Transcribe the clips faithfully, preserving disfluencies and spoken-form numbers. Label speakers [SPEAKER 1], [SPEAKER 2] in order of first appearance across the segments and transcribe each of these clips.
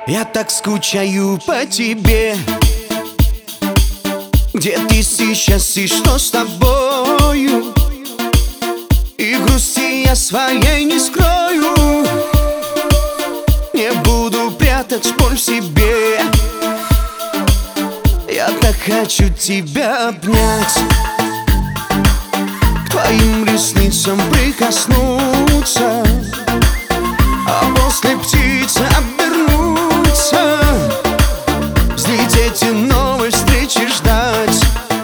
[SPEAKER 1] Я так скучаю по тебе. Где ты сейчас и что с тобою? И грусти я своей не скрою. Не буду прятать боль в себе. Я так хочу тебя обнять, к твоим ресницам прикоснуться, а после птицы обернуться, взлететь и новой встречи ждать.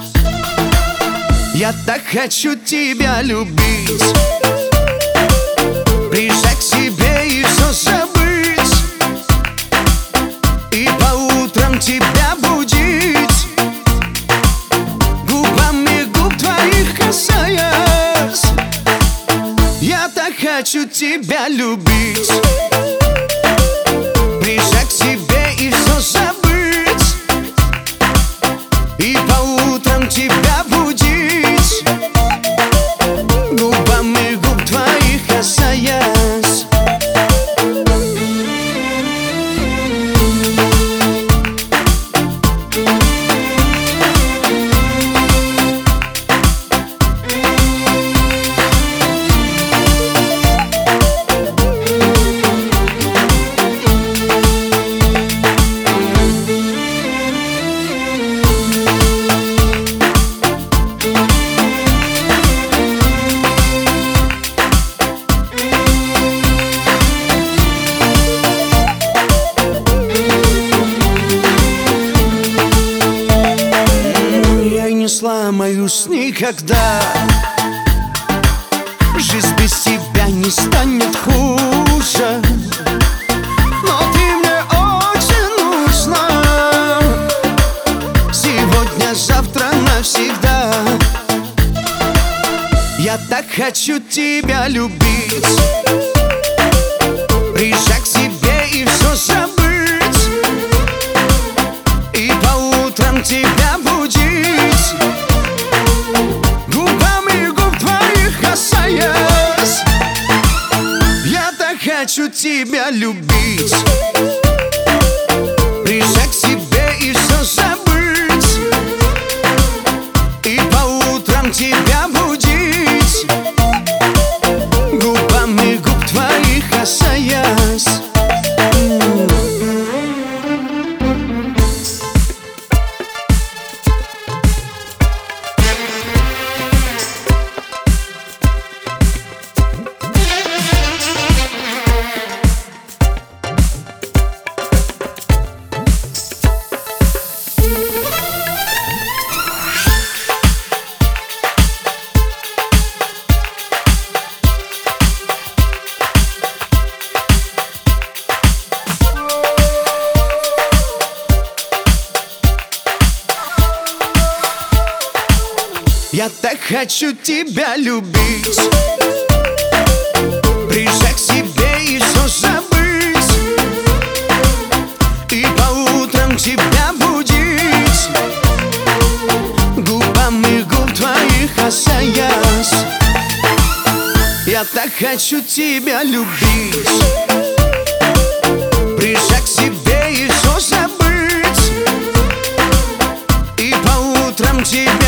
[SPEAKER 1] Я так хочу тебя любить, прижать к себе и все забыть, и по утрам тебя будить, губами губ твоих касаясь. Я так хочу тебя любить, прижать к себе и все забыть, и по утрам тебя будить, губами губ твоих касаясь. Не сломаюсь никогда. Жизнь без тебя не станет хуже, но ты мне очень нужна. Сегодня, завтра, навсегда. Я так хочу тебя любить, прижать к себе и все забыть, и по утрам тебя будить, губами губ твоих касаясь. Я так хочу тебя любить, прижать к себе и все забыть, и по утрам тебя будить, губами губ твоих касаясь. Я так хочу тебя любить, прижать к себе и все забыть, и по утрам тебя будить, губами губ твоих касаясь. Я так хочу тебя любить, прижать к себе и все забыть, и по утрам тебя